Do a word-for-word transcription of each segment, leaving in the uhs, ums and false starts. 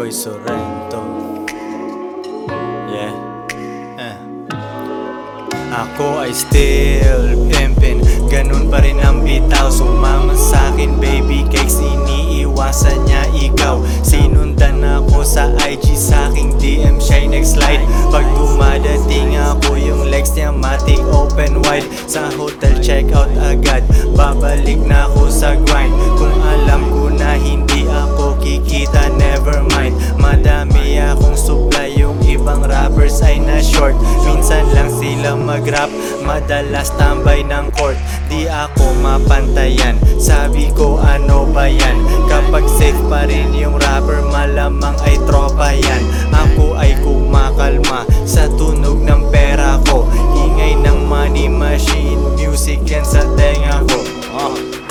Koy Sorrento. Yeah. eh. Ako ay still pimpin, ganun pa rin ang bitaw. Sumama sa'kin baby cakes, iniiwasan niya ikaw. Sinundan ako sa I G, sa'king D M siya'y nag-slide. Pag dumadating ako, yung legs niya matik open wide. Sa hotel check out agad, babalik na ako sa grind. Kung alam ko na hindi ako kikita, never mind. Madami akong supply, yung ibang rappers ay na short. Minsan lang sila mag-rap, madalas tambay ng court. Di ako mapantayan, sabi ko ano ba yan? Kapag safe pa rin yung rapper, malamang ay tropa yan. Ako ay kumakalma sa tunog ng pera ko. Ingay ng money machine, music yan sa tenga ko. oh.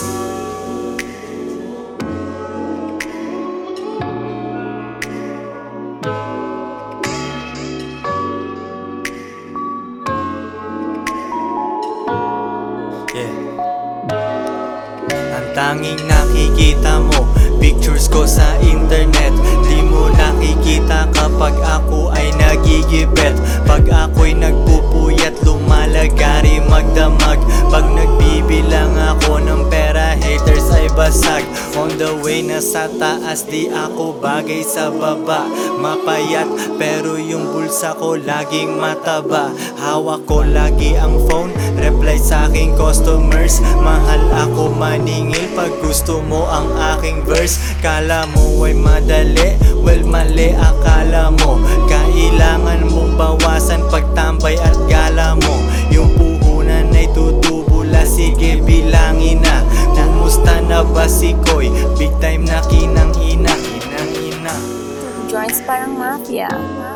Yeah. Ang tanging nakikita mo, pictures ko sa internet. Di mo nakikita kapag ako ay nagigibet. Pag ako'y nagpupuyat, lumalagari magdamag. Pag nagbibilang ako ng pera, haters ay basag. On the way na sa taas, di ako bagay sa baba. Mapayat pero yung bulsa ko laging mataba. Hawak ko lagi ang phone, reply sa aking customers. Mahal ako maningil pag gusto mo ang aking verse. Kala mo ay madali, well mali akala mo. Kailangan mong bawasan pagtambay at gala mo. Yung puhunan ay tutubula, sige bilangin na. Kumusta na ba si Koy? Big time na kinang ina, kinang ina. Joints parang mafia.